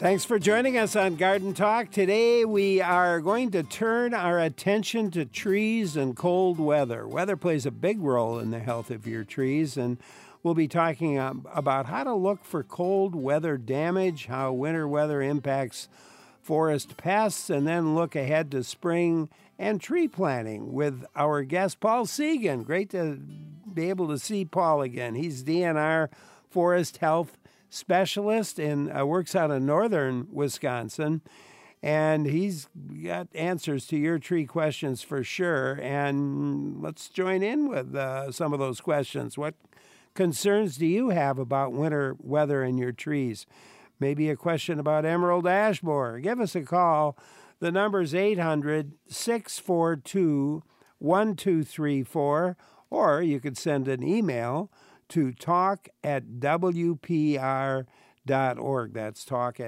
Thanks for joining us on Garden Talk. Today we are going to turn our attention to trees and cold weather. Weather plays a big role in the health of your trees, and we'll be talking about how to look for cold weather damage, how winter weather impacts forest pests, and then look ahead to spring and tree planting with our guest, Paul Seguin. Great to be able to see Paul again. He's DNR Forest Health Specialist and works out of northern Wisconsin. And he's got answers to your tree questions for sure. And let's join in with some of those questions. What concerns do you have about winter weather in your trees? Maybe a question about emerald ash borer. Give us a call. The number's 800-642-1234, or you could send an email to talk@wpr.org. That's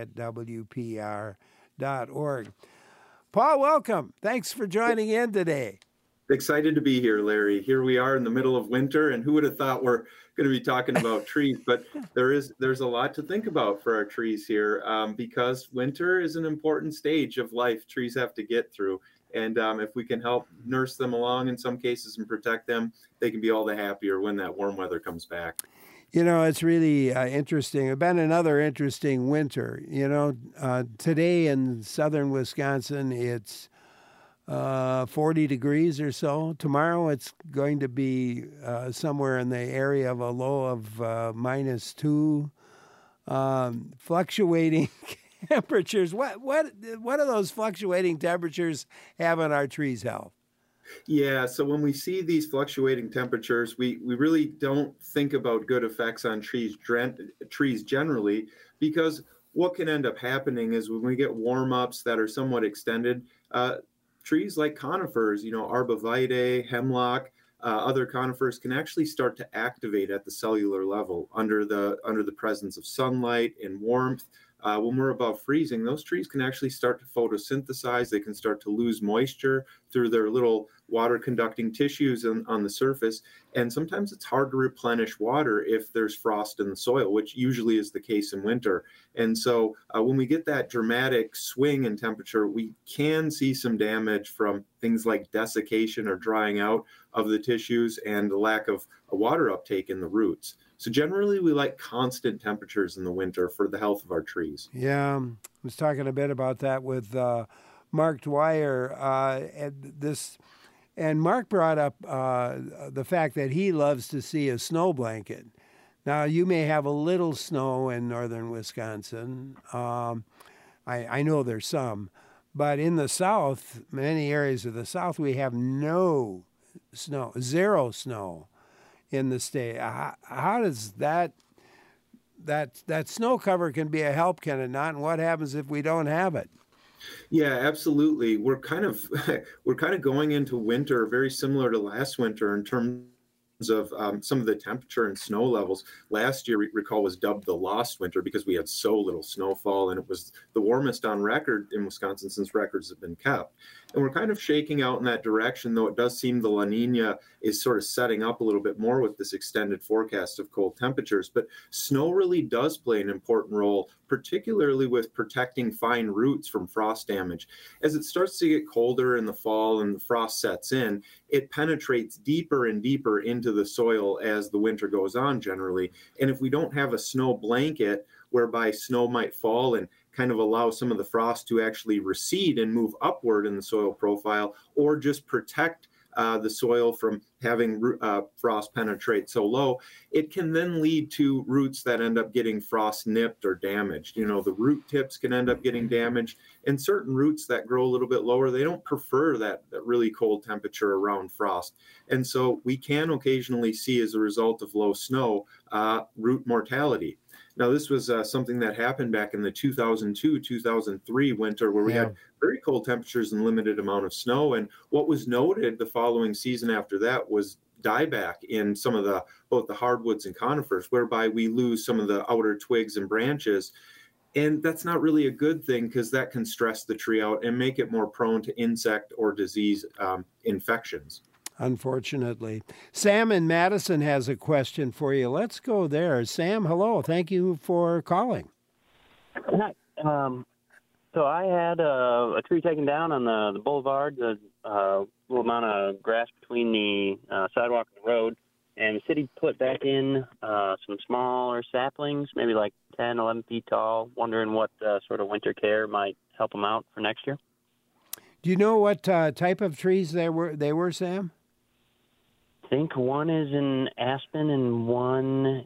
talk@wpr.org. Paul, welcome. Thanks for joining in today. Excited to be here, Larry. Here we are in the middle of winter, and who would have thought we're going to be talking about trees? But there's a lot to think about for our trees here, because winter is an important stage of life trees have to get through. And if we can help nurse them along in some cases and protect them, they can be all the happier when that warm weather comes back. You know, it's really interesting. It's been another interesting winter. You know, today in southern Wisconsin, it's 40 degrees or so. Tomorrow it's going to be somewhere in the area of a low of -2, fluctuating temperatures. What do those fluctuating temperatures have on our trees' health? Yeah, so when we see these fluctuating temperatures, we really don't think about good effects on trees generally, because what can end up happening is when we get warm-ups that are somewhat extended, trees like conifers, arborvitae, hemlock, other conifers can actually start to activate at the cellular level under the presence of sunlight and warmth. When we're above freezing, those trees can actually start to photosynthesize. They can start to lose moisture through their little water-conducting tissues on the surface. And sometimes it's hard to replenish water if there's frost in the soil, which usually is the case in winter. And so when we get that dramatic swing in temperature, we can see some damage from things like desiccation or drying out of the tissues and the lack of a water uptake in the roots. So generally, we like constant temperatures in the winter for the health of our trees. Yeah, I was talking a bit about that with Mark Dwyer. And Mark brought up the fact that he loves to see a snow blanket. Now, you may have a little snow in northern Wisconsin. I know there's some. But in the south, many areas of the south, we have no snow, zero snow in the state. How does that snow cover can be a help, can it not? And what happens if we don't have it? Yeah, absolutely. We're kind of going into winter very similar to last winter in terms of some of the temperature and snow levels. Last year, recall, was dubbed the lost winter because we had so little snowfall, and it was the warmest on record in Wisconsin since records have been kept. And we're kind of shaking out in that direction, though it does seem the La Nina is sort of setting up a little bit more with this extended forecast of cold temperatures. But snow really does play an important role, particularly with protecting fine roots from frost damage. As it starts to get colder in the fall and the frost sets in, it penetrates deeper and deeper into the soil as the winter goes on generally. And if we don't have a snow blanket whereby snow might fall and kind of allow some of the frost to actually recede and move upward in the soil profile, or just protect the soil from having frost penetrate so low, it can then lead to roots that end up getting frost nipped or damaged. The root tips can end up getting damaged, and certain roots that grow a little bit lower, they don't prefer that really cold temperature around frost. And so we can occasionally see, as a result of low snow, root mortality. Now, this was something that happened back in the 2002-2003 winter, where we had very cold temperatures and limited amount of snow. And what was noted the following season after that was dieback in some of both the hardwoods and conifers, whereby we lose some of the outer twigs and branches. And that's not really a good thing, because that can stress the tree out and make it more prone to insect or disease infections. Unfortunately. Sam in Madison has a question for you. Let's go there. Sam, hello. Thank you for calling. Hi. So I had a tree taken down on the boulevard, the little amount of grass between the sidewalk and the road, and the city put back in some smaller saplings, maybe like 10, 11 feet tall, wondering what sort of winter care might help them out for next year. Do you know what type of trees they were, Sam? I think one is an aspen and one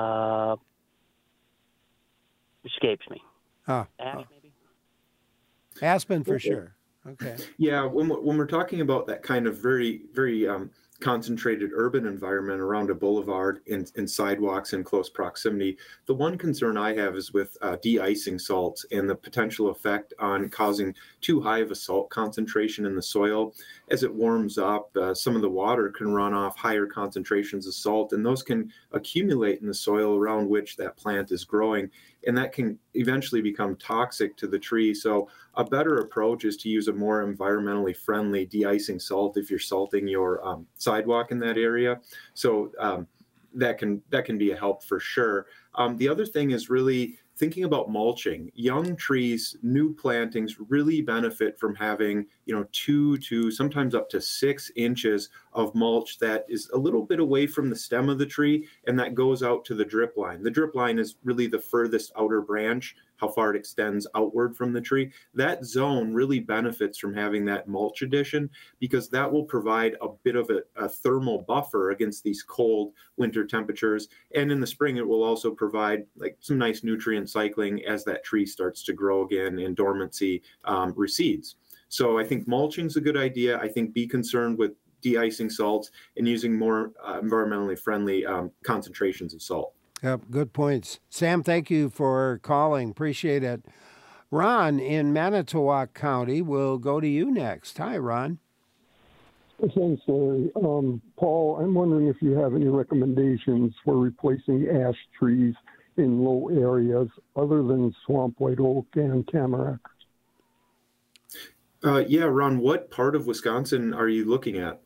escapes me. Ash, maybe? Aspen for sure. Okay. Yeah, when we're talking about that kind of very, very concentrated urban environment around a boulevard and sidewalks in close proximity, the one concern I have is with de-icing salts and the potential effect on causing too high of a salt concentration in the soil. As it warms up, some of the water can run off higher concentrations of salt, and those can accumulate in the soil around which that plant is growing, and that can eventually become toxic to the tree. So a better approach is to use a more environmentally friendly de-icing salt if you're salting your sidewalk in that area. So that can be a help for sure. The other thing is really thinking about mulching. Young trees, new plantings really benefit from having 2 to sometimes up to 6 inches of mulch that is a little bit away from the stem of the tree, and that goes out to the drip line. The drip line is really the furthest outer branch, how far it extends outward from the tree. That zone really benefits from having that mulch addition, because that will provide a bit of a thermal buffer against these cold winter temperatures. And in the spring, it will also provide like some nice nutrient cycling as that tree starts to grow again and dormancy recedes. So I think mulching is a good idea. I think be concerned with de-icing salts and using more environmentally friendly concentrations of salt. Yep, good points. Sam, thank you for calling. Appreciate it. Ron in Manitowoc County will go to you next. Hi, Ron. Thanks, Larry. Paul, I'm wondering if you have any recommendations for replacing ash trees in low areas other than swamp white oak and tamarack. Yeah, Ron, what part of Wisconsin are you looking at?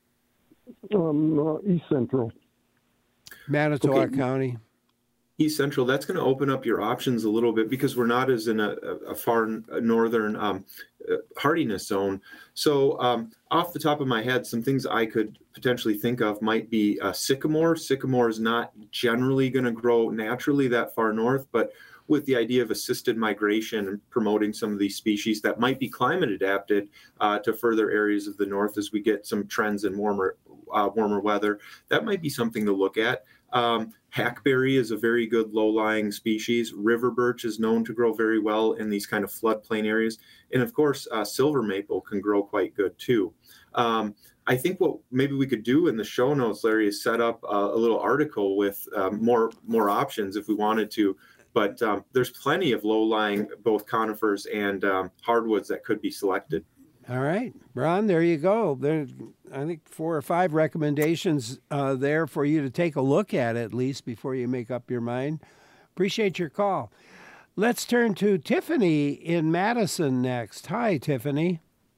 East Central. Manitowoc County. East Central, that's going to open up your options a little bit because we're not as in a far northern hardiness zone. So off the top of my head, some things I could potentially think of might be sycamore. Sycamore is not generally going to grow naturally that far north, but with the idea of assisted migration and promoting some of these species that might be climate adapted to further areas of the north as we get some trends in warmer weather, that might be something to look at. Hackberry is a very good low-lying species. River birch is known to grow very well in these kind of floodplain areas. And of course, silver maple can grow quite good too. I think what maybe we could do in the show notes, Larry, is set up a little article with more options if we wanted to. But there's plenty of low-lying both conifers and hardwoods that could be selected. All right, Ron, there you go. There, I think 4 or 5 recommendations there for you to take a look at least before you make up your mind. Appreciate your call. Let's turn to Tiffany in Madison next. Hi, Tiffany.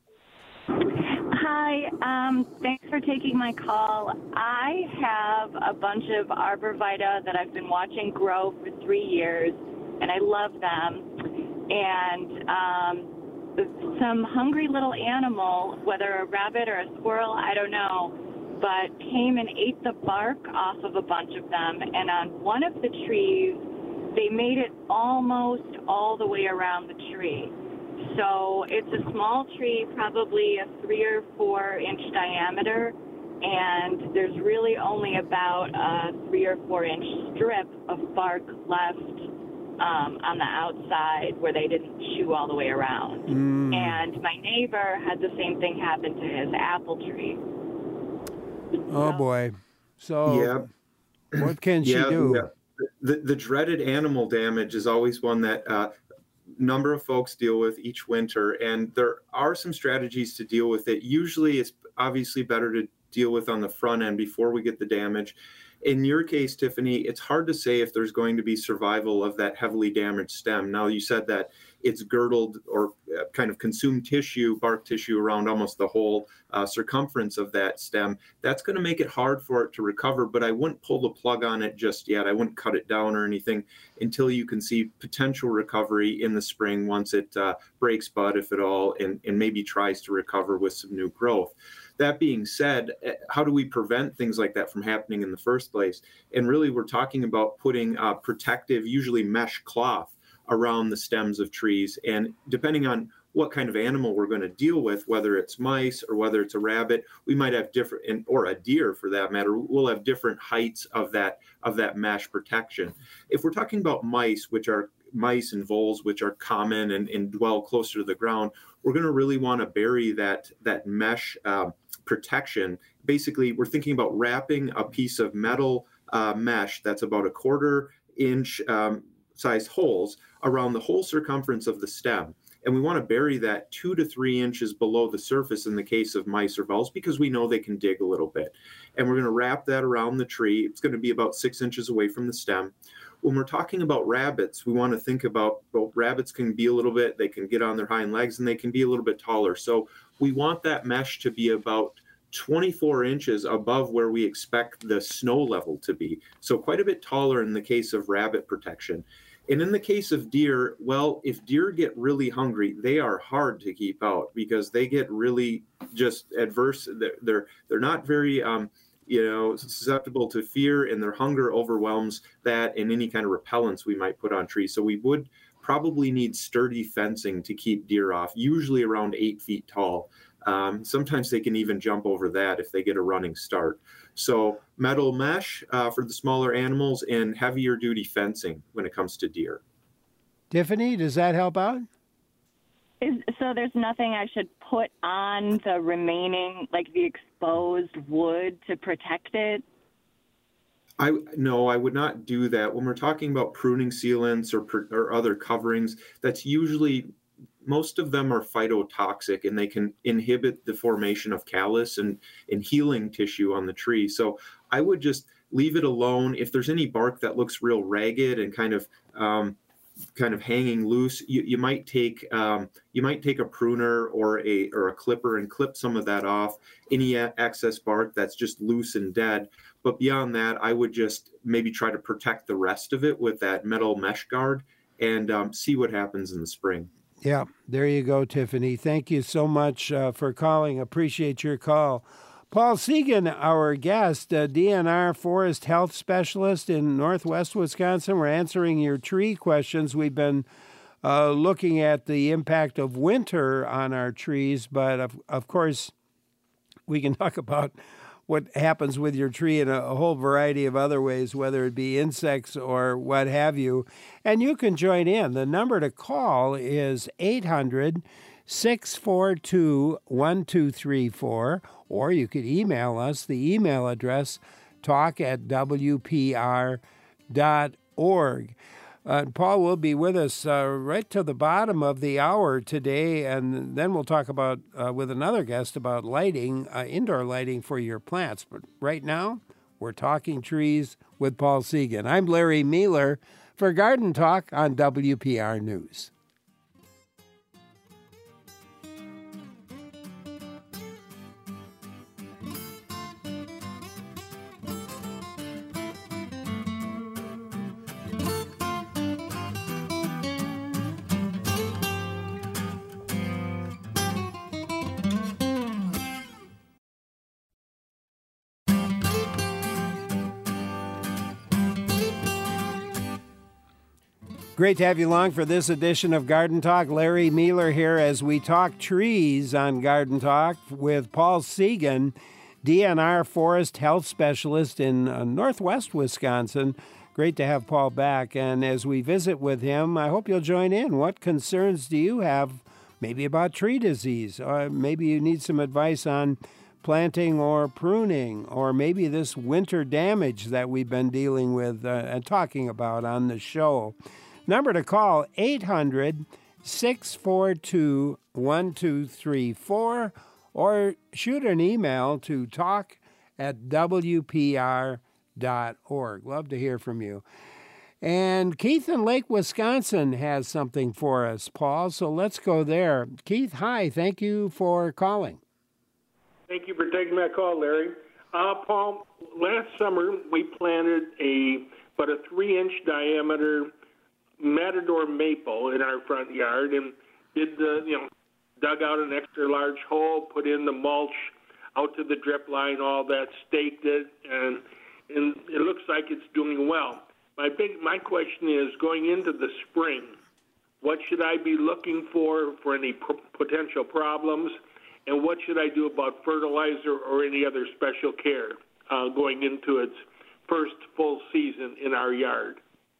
Hi, thanks for taking my call. I have a bunch of arborvitae that I've been watching grow for 3 years, and I love them. And some hungry little animal, whether a rabbit or a squirrel, I don't know, but came and ate the bark off of a bunch of them. And on one of the trees, they made it almost all the way around the tree. So it's a small tree, probably a 3 or 4 inch diameter, and there's really only about a 3 or 4 inch strip of bark left on the outside where they didn't chew all the way around. And my neighbor had the same thing happen to his apple tree. Oh, boy. So what can she do? Yeah. The dreaded animal damage is always one that number of folks deal with each winter, and there are some strategies to deal with it. Usually it's obviously better to deal with on the front end before we get the damage. In your case, Tiffany, it's hard to say if there's going to be survival of that heavily damaged stem. Now, you said that it's girdled or kind of consumed tissue, bark tissue around almost the whole circumference of that stem, that's going to make it hard for it to recover. But I wouldn't pull the plug on it just yet. I wouldn't cut it down or anything until you can see potential recovery in the spring once it breaks bud, if at all, and maybe tries to recover with some new growth. That being said, how do we prevent things like that from happening in the first place? And really, we're talking about putting protective, usually mesh cloth, around the stems of trees. And depending on what kind of animal we're going to deal with, whether it's mice or whether it's a rabbit, we might have different, or a deer for that matter, we'll have different heights of that mesh protection. If we're talking about mice, which are mice and voles, which are common and dwell closer to the ground, we're going to really want to bury that mesh protection. Basically, we're thinking about wrapping a piece of metal mesh that's about 1/4 inch size holes around the whole circumference of the stem. And we want to bury that 2 to 3 inches below the surface in the case of mice or voles, because we know they can dig a little bit. And we're going to wrap that around the tree. It's going to be about 6 inches away from the stem. When we're talking about rabbits, we want to think about, well, rabbits can be a little bit, they can get on their hind legs and they can be a little bit taller. So we want that mesh to be about 24 inches above where we expect the snow level to be. So quite a bit taller in the case of rabbit protection. And in the case of deer, well, if deer get really hungry, they are hard to keep out because they get really just adverse. They're not very susceptible to fear, and their hunger overwhelms that and any kind of repellents we might put on trees. So we would probably need sturdy fencing to keep deer off, usually around 8 feet tall. Sometimes they can even jump over that if they get a running start. So metal mesh for the smaller animals and heavier duty fencing when it comes to deer. Tiffany, does that help out? So there's nothing I should put on the remaining, like the exposed wood to protect it? No, I would not do that. When we're talking about pruning sealants or other coverings, that's usually, most of them are phytotoxic and they can inhibit the formation of callus and healing tissue on the tree. So I would just leave it alone. If there's any bark that looks real ragged and kind of hanging loose, you might take a pruner or a clipper and clip some of that off, any excess bark that's just loose and dead. But beyond that, I would just maybe try to protect the rest of it with that metal mesh guard and see what happens in the spring. Yeah, there you go, Tiffany. Thank you so much for calling. Appreciate your call. Paul Segan, our guest, DNR Forest Health Specialist in Northwest Wisconsin. We're answering your tree questions. We've been looking at the impact of winter on our trees, but of course, we can talk about what happens with your tree in a whole variety of other ways, whether it be insects or what have you. And you can join in. The number to call is 800-642-1234, or you could email us. The email address, talk@wpr.org. Paul will be with us right to the bottom of the hour today, and then we'll talk about with another guest about lighting, indoor lighting for your plants. But right now, we're talking trees with Paul Segan. I'm Larry Mueller for Garden Talk on WPR News. Great to have you along for this edition of Garden Talk. Larry Mueller here as we talk trees on Garden Talk with Paul Segan, DNR Forest Health Specialist in Northwest Wisconsin. Great to have Paul back. And as we visit with him, I hope you'll join in. What concerns do you have maybe about tree disease? Or maybe you need some advice on planting or pruning, or maybe this winter damage that we've been dealing with and talking about on the show. Number to call, 800-642-1234, or shoot an email to talk@wpr.org. Love to hear from you. And Keith in Lake, Wisconsin has something for us, Paul. So let's go there. Keith, hi. Thank you for calling. Thank you for taking my call, Larry. Paul, last summer we planted about a 3-inch diameter Matador maple in our front yard and dug out an extra large hole, put in the mulch out to the drip line, all that, staked it, and it looks like it's doing well. My question is, going into the spring, what should I be looking for any potential problems, and what should I do about fertilizer or any other special care going into its first full season in our yard?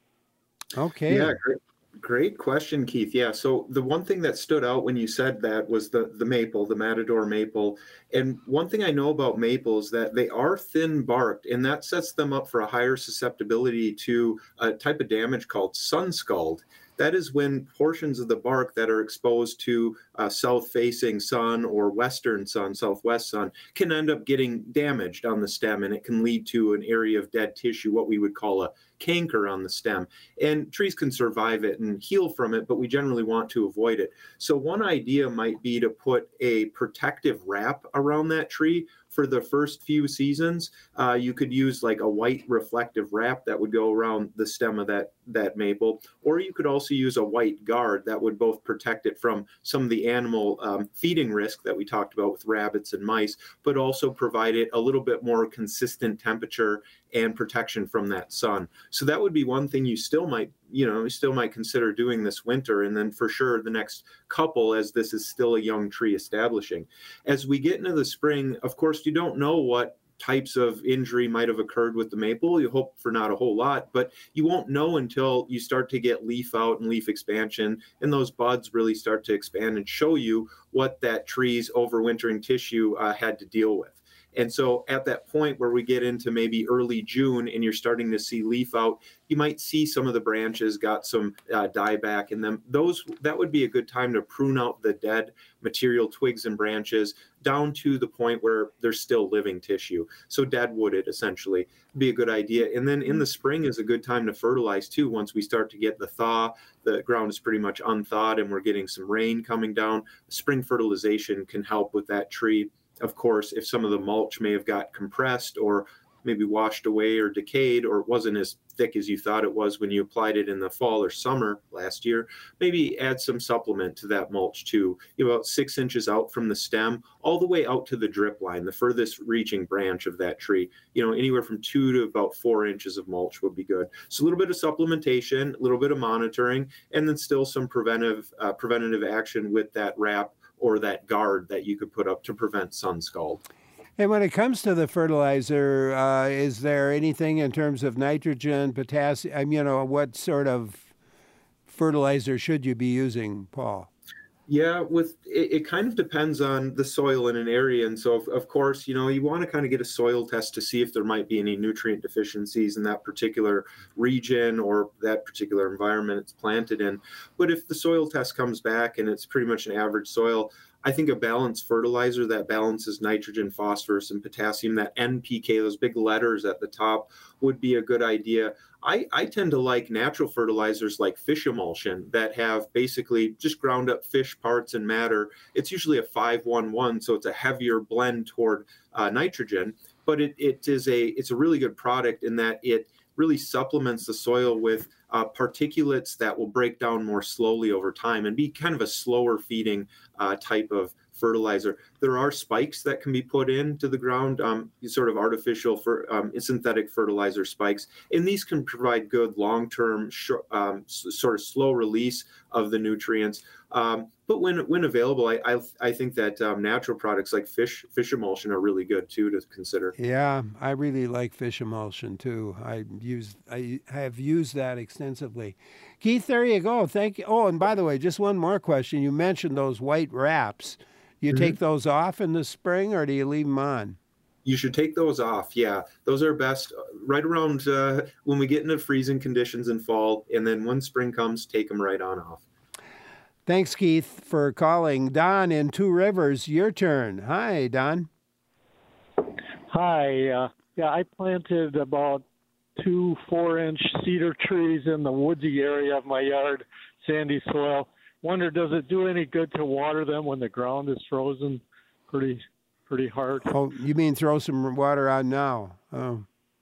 Okay. Yeah, great question, Keith. Yeah, so the one thing that stood out when you said that was the maple, the Matador maple. And one thing I know about maples is that they are thin barked, and that sets them up for a higher susceptibility to a type of damage called sun scald. That is when portions of the bark that are exposed to south-facing sun or western sun, southwest sun, can end up getting damaged on the stem, and it can lead to an area of dead tissue, what we would call a canker on the stem. And trees can survive it and heal from it, but we generally want to avoid it. So one idea might be to put a protective wrap around that tree for the first few seasons. You could use like a white reflective wrap that would go around the stem of that maple, or you could also use a white guard that would both protect it from some of the animal feeding risk that we talked about with rabbits and mice, but also provide it a little bit more consistent temperature and protection from that sun. So that would be one thing you still might consider doing this winter, and then for sure the next couple, as this is still a young tree establishing. As we get into the spring, of course, you don't know what types of injury might have occurred with the maple. You hope for not a whole lot, but you won't know until you start to get leaf out and leaf expansion, and those buds really start to expand and show you what that tree's overwintering tissue had to deal with. And so at that point where we get into maybe early June and you're starting to see leaf out, you might see some of the branches got some dieback in them. That would be a good time to prune out the dead material, twigs and branches, down to the point where there's still living tissue. So dead wooded, essentially, would be a good idea. And then in the spring is a good time to fertilize too. Once we start to get the thaw, the ground is pretty much unthawed and we're getting some rain coming down. Spring fertilization can help with that tree. Of course, if some of the mulch may have got compressed or maybe washed away or decayed, or it wasn't as thick as you thought it was when you applied it in the fall or summer last year, maybe add some supplement to that mulch too. About 6 inches out from the stem, all the way out to the drip line, the furthest reaching branch of that tree. Anywhere from 2 to about 4 inches of mulch would be good. So a little bit of supplementation, a little bit of monitoring, and then still some preventative action with that wrap or that guard that you could put up to prevent sun scald. And when it comes to the fertilizer, is there anything in terms of nitrogen, potassium, what sort of fertilizer should you be using, Paul? Yeah, it kind of depends on the soil in an area. And so, of course, you want to kind of get a soil test to see if there might be any nutrient deficiencies in that particular region or that particular environment it's planted in. But if the soil test comes back and it's pretty much an average soil, I think a balanced fertilizer that balances nitrogen, phosphorus, and potassium, that NPK, those big letters at the top, would be a good idea. I tend to like natural fertilizers like fish emulsion that have basically just ground up fish parts and matter. It's usually a 5-1-1, so it's a heavier blend toward nitrogen, but it's a really good product in that it really supplements the soil with particulates that will break down more slowly over time and be kind of a slower feeding type of fertilizer. There are spikes that can be put into the ground, sort of artificial synthetic fertilizer spikes, and these can provide good long-term sort of slow release of the nutrients. But when available, I think that natural products like fish emulsion are really good too to consider. Yeah, I really like fish emulsion too. I have used that extensively. Keith, there you go. Thank you. Oh, and by the way, just one more question. You mentioned those white wraps. You take those off in the spring, or do you leave them on? You should take those off. Yeah, those are best right around when we get into freezing conditions in fall, and then when spring comes, take them right on off. Thanks, Keith, for calling. Don in Two Rivers, your turn. Hi, Don. Hi. I planted about 2 4-inch cedar trees in the woodsy area of my yard, sandy soil. Wonder, does it do any good to water them when the ground is frozen pretty hard? Oh, you mean throw some water on now? Oh.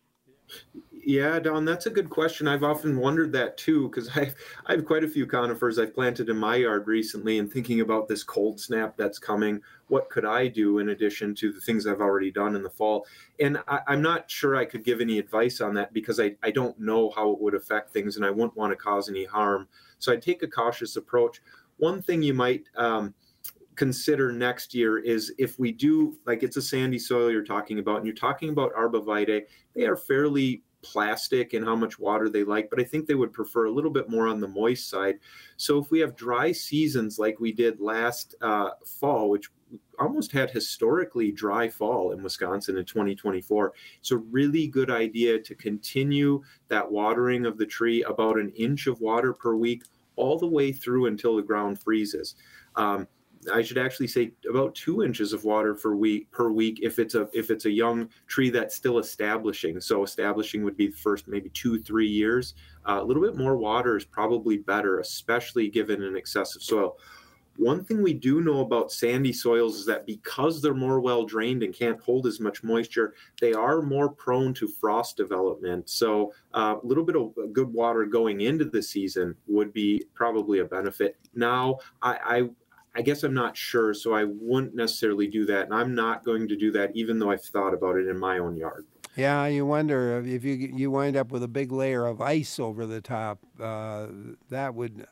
Yeah, Don, that's a good question. I've often wondered that too, because I have quite a few conifers I've planted in my yard recently, and thinking about this cold snap that's coming. What could I do in addition to the things I've already done in the fall? And I'm not sure I could give any advice on that, because I don't know how it would affect things, and I wouldn't want to cause any harm. So I'd take a cautious approach. One thing you might consider next year is, if we do, like, it's a sandy soil you're talking about, and you're talking about Arbovitae, they are fairly plastic in how much water they like, but I think they would prefer a little bit more on the moist side. So if we have dry seasons like we did last fall, which almost had historically dry fall in Wisconsin in 2024, it's a really good idea to continue that watering of the tree, about an inch of water per week, all the way through until the ground freezes. I should actually say about 2 inches of water per week if it's a young tree that's still establishing. So establishing would be the first maybe 2-3 years. A little bit more water is probably better, especially given an excessive soil. One thing we do know about sandy soils is that because they're more well drained and can't hold as much moisture, they are more prone to frost development. So a little bit of good water going into the season would be probably a benefit. Now, I guess I'm not sure, so I wouldn't necessarily do that, and I'm not going to do that, even though I've thought about it in my own yard. Yeah, you wonder if you wind up with a big layer of ice over the top. That would,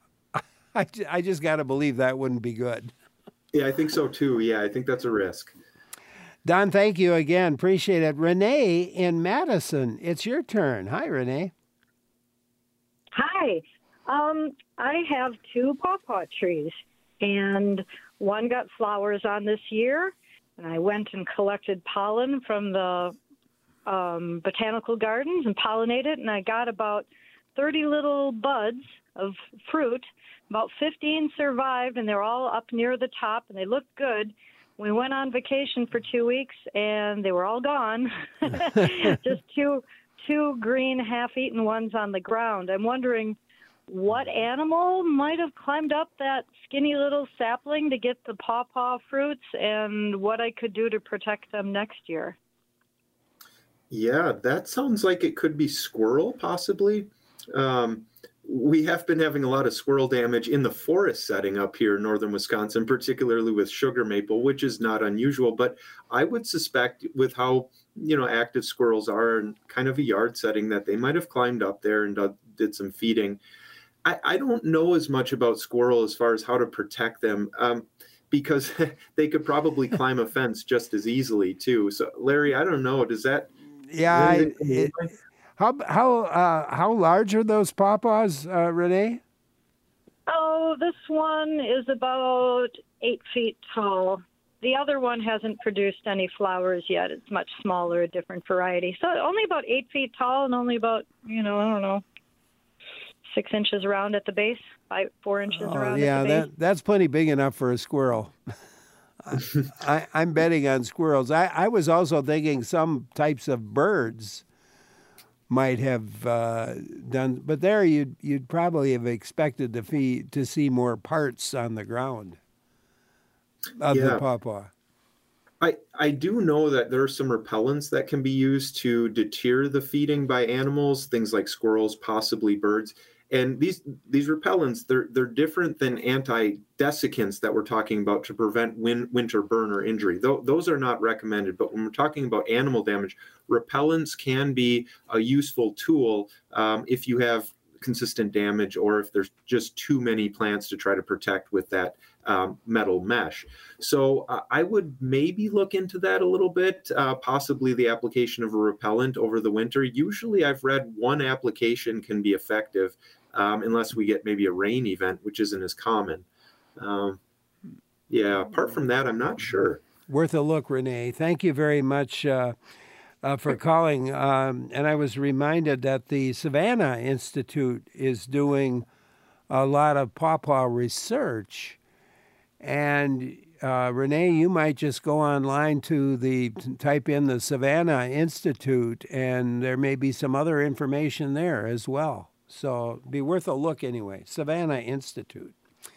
I just got to believe that wouldn't be good. Yeah, I think so too. Yeah, I think that's a risk. Don, thank you again. Appreciate it. Renee in Madison, it's your turn. Hi, Renee. Hi. I have 2 pawpaw trees. And one got flowers on this year, and I went and collected pollen from the botanical gardens and pollinated, and I got about 30 little buds of fruit. About 15 survived, and they're all up near the top, and they looked good. We went on vacation for 2 weeks, and they were all gone. Just two green, half-eaten ones on the ground. I'm wondering what animal might have climbed up that skinny little sapling to get the pawpaw fruits, and what I could do to protect them next year. Yeah, that sounds like it could be squirrel, possibly. We have been having a lot of squirrel damage in the forest setting up here in northern Wisconsin, particularly with sugar maple, which is not unusual. But I would suspect, with how active squirrels are in kind of a yard setting, that they might have climbed up there and did some feeding. I don't know as much about squirrel as far as how to protect them, because they could probably climb a fence just as easily too. So, Larry, I don't know. Does that? Yeah. How large are those pawpaws, Renee? Oh, this one is about 8 feet tall. The other one hasn't produced any flowers yet. It's much smaller, a different variety. So only about 8 feet tall, and only about, I don't know, 6 inches around at the base, 4 inches around at the base. Yeah, that's plenty big enough for a squirrel. I'm betting on squirrels. I was also thinking some types of birds might have done, but there you'd probably have expected to see more parts on the ground of the pawpaw. I do know that there are some repellents that can be used to deter the feeding by animals, things like squirrels, possibly birds. And these repellents, they're different than anti-desiccants that we're talking about to prevent winter burn or injury. Those are not recommended. But when we're talking about animal damage, repellents can be a useful tool if you have consistent damage, or if there's just too many plants to try to protect with that metal mesh. So I would maybe look into that a little bit, possibly the application of a repellent over the winter. Usually I've read one application can be effective, unless we get maybe a rain event, which isn't as common. Apart from that, I'm not sure. Worth a look, Renee. Thank you very much for calling. And I was reminded that the Savannah Institute is doing a lot of pawpaw research. And Renee, you might just go online type in the Savannah Institute, and there may be some other information there as well. So it'd be worth a look anyway. Savannah Institute.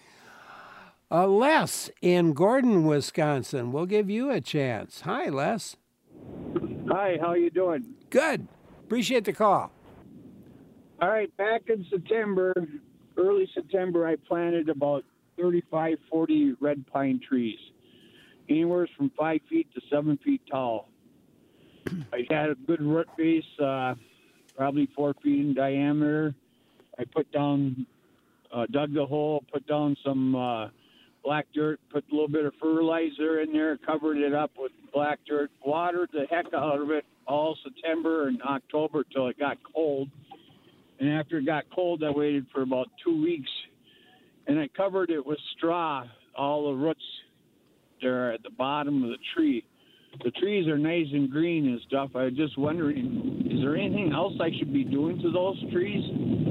Les in Gordon, Wisconsin. We'll give you a chance. Hi, Les. Hi, how you doing? Good. Appreciate the call. All right, back in September, early September, I planted about 35, 40 red pine trees, anywhere from 5 feet to 7 feet tall. I had a good root base, probably 4 feet in diameter. I put down, dug the hole, put down some black dirt, put a little bit of fertilizer in there, covered it up with black dirt, watered the heck out of it all September and October till it got cold. And after it got cold, I waited for about 2 weeks, and I covered it with straw, all the roots there at the bottom of the tree. The trees are nice and green and stuff. I was just wondering, is there anything else I should be doing to those trees?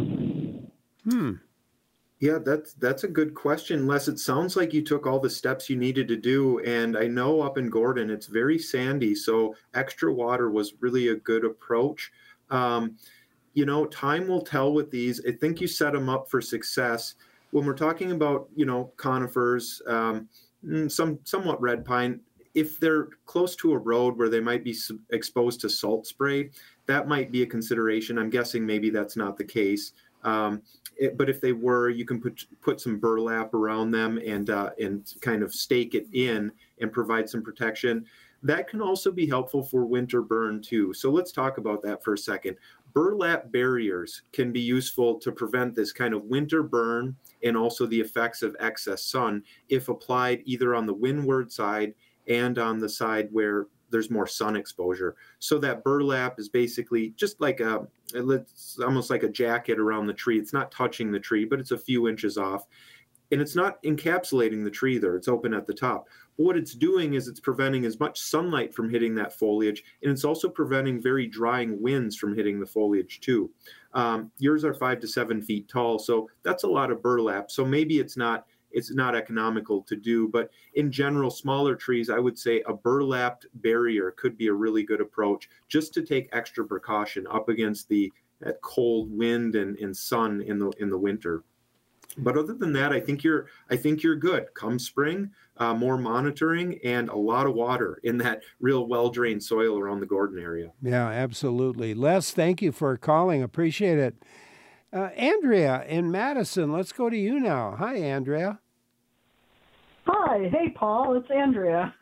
Yeah, that's a good question, Les. It sounds like you took all the steps you needed to do, and I know up in Gordon it's very sandy, so extra water was really a good approach. You know, time will tell with these. I think you set them up for success. When we're talking about, you know, conifers, somewhat red pine, if they're close to a road where they might be exposed to salt spray, that might be a consideration. I'm guessing maybe that's not the case. But if they were, you can put some burlap around them and kind of stake it in and provide some protection. That can also be helpful for winter burn too. So let's talk about that for a second. Burlap barriers can be useful to prevent this kind of winter burn and also the effects of excess sun if applied either on the windward side and on the side where there's more sun exposure. So that burlap is basically just like it's almost like a jacket around the tree. It's not touching the tree, but it's a few inches off. And it's not encapsulating the tree there. It's open at the top. But what it's doing is it's preventing as much sunlight from hitting that foliage, and it's also preventing very drying winds from hitting the foliage too. Yours are 5 to 7 feet tall, so that's a lot of burlap. So maybe it's not economical to do, but in general, smaller trees, I would say a burlapped barrier could be a really good approach just to take extra precaution up against that cold wind and sun in the winter. But other than that, I think you're good. Come spring, more monitoring and a lot of water in that real well-drained soil around the Gordon area. Yeah, absolutely. Les, thank you for calling. Appreciate it. Andrea in Madison, let's go to you now. Hi, Andrea. Hi. Hey, Paul. It's Andrea.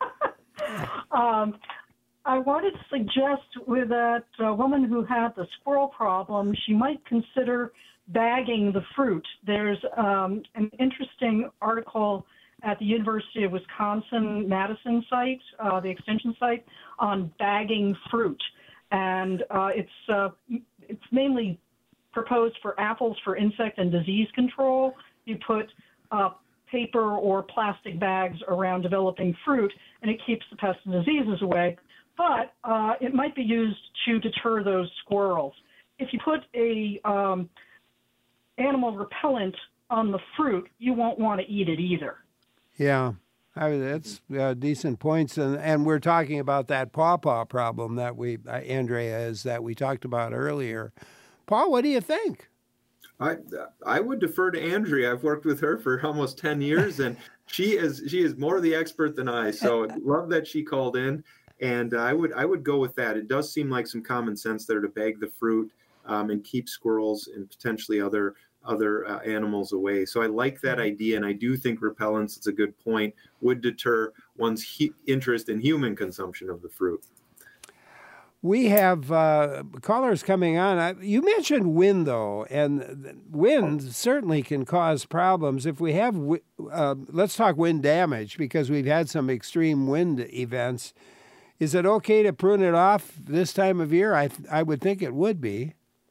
I wanted to suggest with that woman who had the squirrel problem, she might consider bagging the fruit. There's an interesting article at the University of Wisconsin-Madison site, the extension site, on bagging fruit. And it's mainly proposed for apples for insect and disease control. You put paper or plastic bags around developing fruit, and it keeps the pests and diseases away. But it might be used to deter those squirrels. If you put a animal repellent on the fruit, you won't want to eat it either. Yeah, that's decent points. And we're talking about that pawpaw problem that Andrea, that we talked about earlier. Paul, what do you think? I would defer to Andrea. I've worked with her for almost 10 years, and she is more the expert than I. So love that she called in, and I would go with that. It does seem like some common sense there to bag the fruit and keep squirrels and potentially other animals away. So I like that idea, and I do think repellents, it's a good point, would deter one's interest in human consumption of the fruit. We have callers coming on. You mentioned wind, though, and wind certainly can cause problems. If we have, let's talk wind damage, because we've had some extreme wind events. Is it okay to prune it off this time of year? I would think it would be.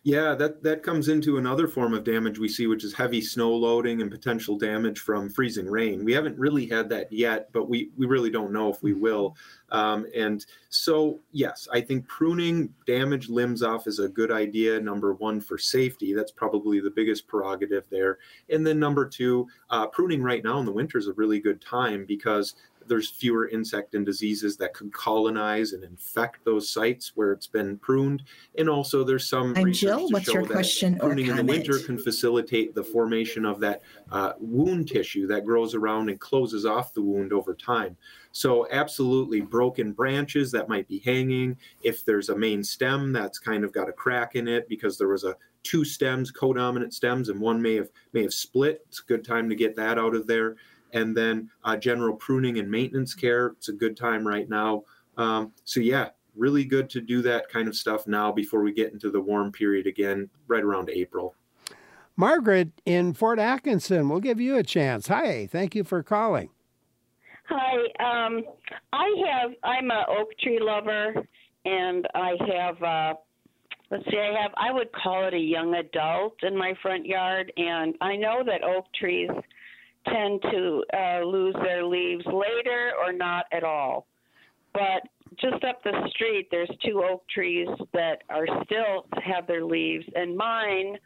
Yeah, that comes into another form of damage we see, which is heavy snow loading and potential damage from freezing rain. We haven't really had that yet, but we really don't know if we will. And so, yes, I think pruning damaged limbs off is a good idea. Number one, for safety. That's probably the biggest prerogative there. And then number two, pruning right now in the winter is a really good time because there's fewer insect and diseases that could colonize and infect those sites where it's been pruned. And also there's some I'm research Jill. to What's show your that question or pruning in the comment? winter can facilitate the formation of that wound tissue that grows around and closes off the wound over time. So absolutely, broken branches that might be hanging. If there's a main stem that's kind of got a crack in it because there was two stems, codominant stems, and one may have split, it's a good time to get that out of there. And then general pruning and maintenance care, it's a good time right now. So yeah, really good to do that kind of stuff now before we get into the warm period again, right around April. Margaret in Fort Atkinson, we'll give you a chance. Hi, thank you for calling. Hi, I'm an oak tree lover, and I have, I would call it a young adult in my front yard, and I know that oak trees tend to lose their leaves later or not at all. But just up the street, there's two oak trees that are still have their leaves, and mine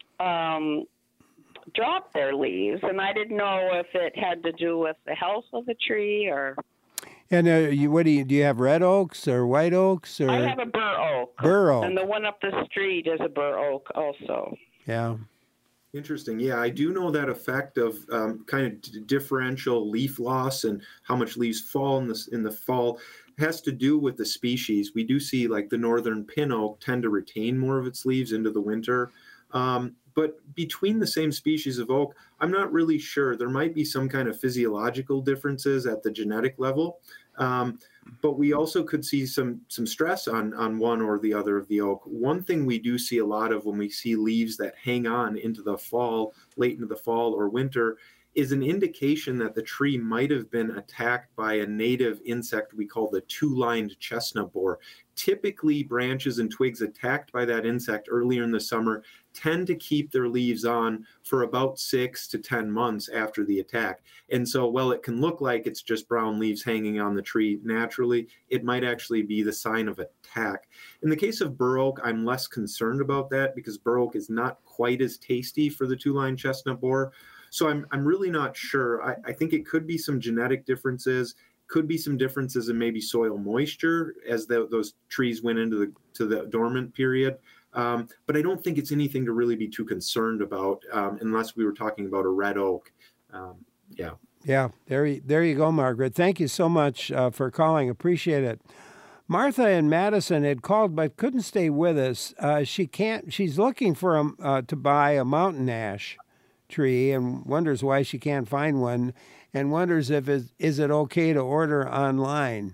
dropped their leaves, and I didn't know if it had to do with the health of the tree or. And do you have red oaks or white oaks? Or I have a bur oak. Bur oak. And the one up the street is a bur oak also. Yeah. Interesting. Yeah, I do know that effect of kind of differential leaf loss and how much leaves fall in the fall has to do with the species. We do see like the northern pin oak tend to retain more of its leaves into the winter. But between the same species of oak, I'm not really sure. There might be some kind of physiological differences at the genetic level. But we also could see some stress on one or the other of the oak. One thing we do see a lot of when we see leaves that hang on into the fall, late into the fall or winter, is an indication that the tree might have been attacked by a native insect we call the two-lined chestnut borer. Typically, branches and twigs attacked by that insect earlier in the summer tend to keep their leaves on for about 6 to 10 months after the attack. And so while it can look like it's just brown leaves hanging on the tree naturally, it might actually be the sign of attack. In the case of bur oak, I'm less concerned about that because bur oak is not quite as tasty for the two-lined chestnut borer. So I'm really not sure. I think it could be some genetic differences, could be some differences in maybe soil moisture as those trees went into the dormant period. But I don't think it's anything to really be too concerned about unless we were talking about a red oak. Yeah. Yeah, there you go, Margaret. Thank you so much for calling. Appreciate it. Martha in Madison had called but couldn't stay with us. She's looking for to buy a mountain ash tree and wonders why she can't find one and wonders if is it okay to order online.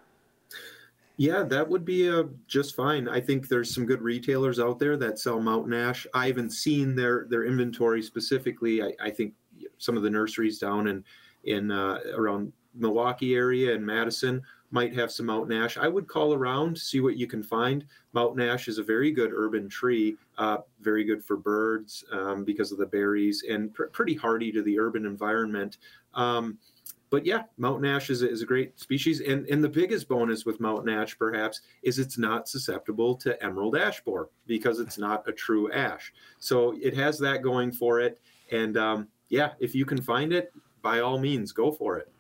Yeah, that would be just fine. I think there's some good retailers out there that sell mountain ash. I haven't seen their inventory specifically. I think some of the nurseries down in around Milwaukee area and Madison might have some mountain ash. I would call around, see what you can find. Mountain ash is a very good urban tree, very good for birds because of the berries and pretty hardy to the urban environment. But yeah, mountain ash is a great species. And the biggest bonus with mountain ash, perhaps, is it's not susceptible to emerald ash borer because it's not a true ash. So it has that going for it. And yeah, if you can find it, by all means, go for it.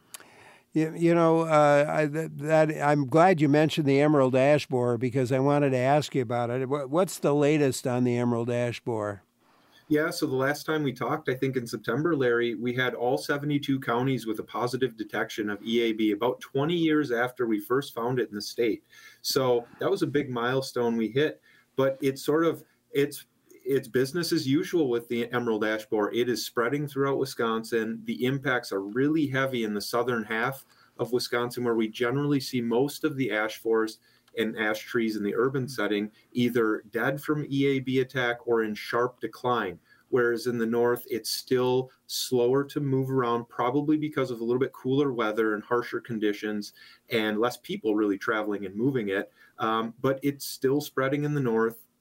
I'm glad you mentioned the emerald ash borer because I wanted to ask you about it. What's the latest on the emerald ash borer? Yeah, so the last time we talked, I think in September, Larry, we had all 72 counties with a positive detection of EAB about 20 years after we first found it in the state. So that was a big milestone we hit, but it's business as usual with the emerald ash borer. It is spreading throughout Wisconsin. The impacts are really heavy in the southern half of Wisconsin, where we generally see most of the ash forest and ash trees in the urban setting either dead from EAB attack or in sharp decline. Whereas in the north, it's still slower to move around, probably because of a little bit cooler weather and harsher conditions and less people really traveling and moving it. But it's still spreading in the north.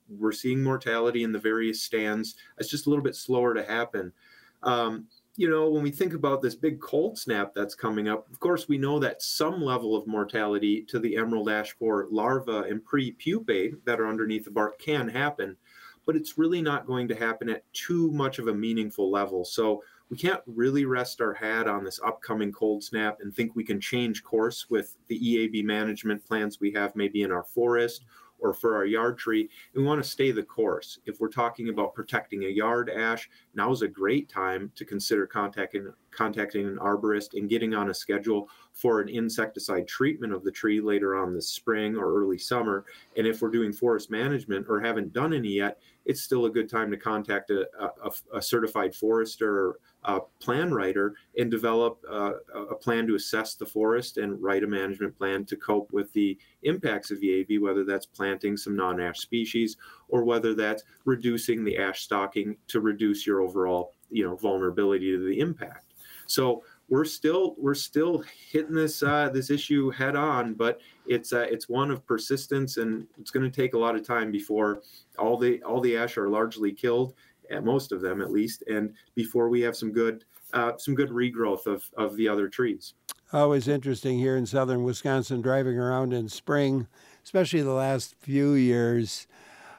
We're seeing mortality in the various stands. It's just a little bit slower to happen. When we think about this big cold snap that's coming up, of course, we know that some level of mortality to the emerald ash borer larvae and pre-pupae that are underneath the bark can happen, but it's really not going to happen at too much of a meaningful level. So we can't really rest our hat on this upcoming cold snap and think we can change course with the EAB management plans we have maybe in our forest or for our yard tree. We want to stay the course. If we're talking about protecting a yard ash, now is a great time to consider contacting an arborist and getting on a schedule for an insecticide treatment of the tree later on this spring or early summer. And if we're doing forest management or haven't done any yet, it's still a good time to contact a certified forester or a plan writer and develop a plan to assess the forest and write a management plan to cope with the impacts of EAB, whether that's planting some non-ash species or whether that's reducing the ash stocking to reduce your overall, vulnerability to the impact. So we're still hitting this issue head on, but it's one of persistence, and it's going to take a lot of time before all the ash are largely killed, most of them at least, and before we have some good regrowth of the other trees. Always interesting here in southern Wisconsin, driving around in spring, especially the last few years.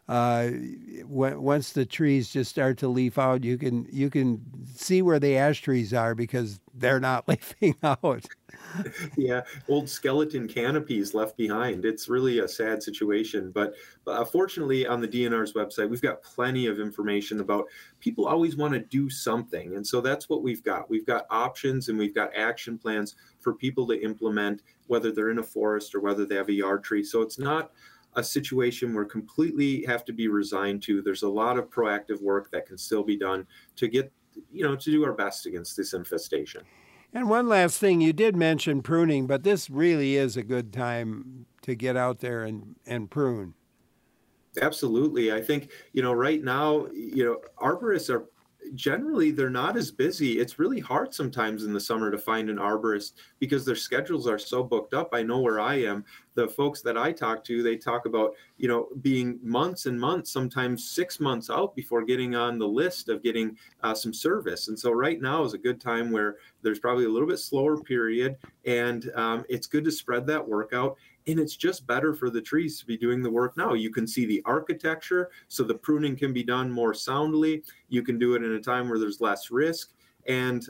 Once the trees just start to leaf out, you can see where the ash trees are because they're not leafing out. Yeah, old skeleton canopies left behind. It's really a sad situation. But fortunately, on the DNR's website, we've got plenty of information about people always want to do something. And so that's what we've got. We've got options and we've got action plans for people to implement, whether they're in a forest or whether they have a yard tree. So it's not a situation we're completely have to be resigned to. There's a lot of proactive work that can still be done to get, to do our best against this infestation. And one last thing, you did mention pruning, but this really is a good time to get out there and prune. Absolutely. I think, right now, arborists are generally, they're not as busy. It's really hard sometimes in the summer to find an arborist because their schedules are so booked up. I know where I am. The folks that I talk to, they talk about, being months and months, sometimes 6 months out before getting on the list of getting some service. And so right now is a good time where there's probably a little bit slower period, and it's good to spread that work out. And it's just better for the trees to be doing the work now. You can see the architecture, so the pruning can be done more soundly. You can do it in a time where there's less risk. And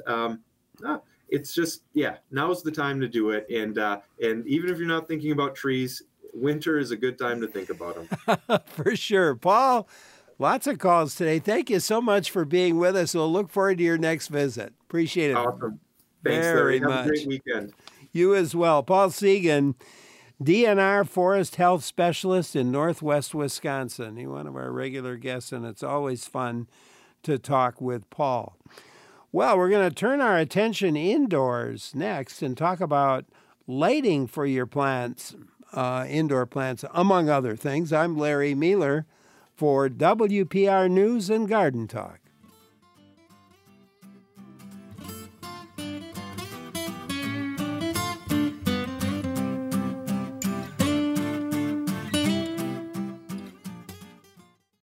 it's just, now's the time to do it. And even if you're not thinking about trees, winter is a good time to think about them. For sure. Paul, lots of calls today. Thank you so much for being with us. We'll look forward to your next visit. Appreciate it. Awesome. Thanks, very Larry. Have much. a great weekend. You as well. Paul Seguin, DNR Forest Health Specialist in Northwest Wisconsin. He's one of our regular guests, and it's always fun to talk with Paul. Well, we're going to turn our attention indoors next and talk about lighting for your plants, indoor plants, among other things. I'm Larry Mueller for WPR News and Garden Talk.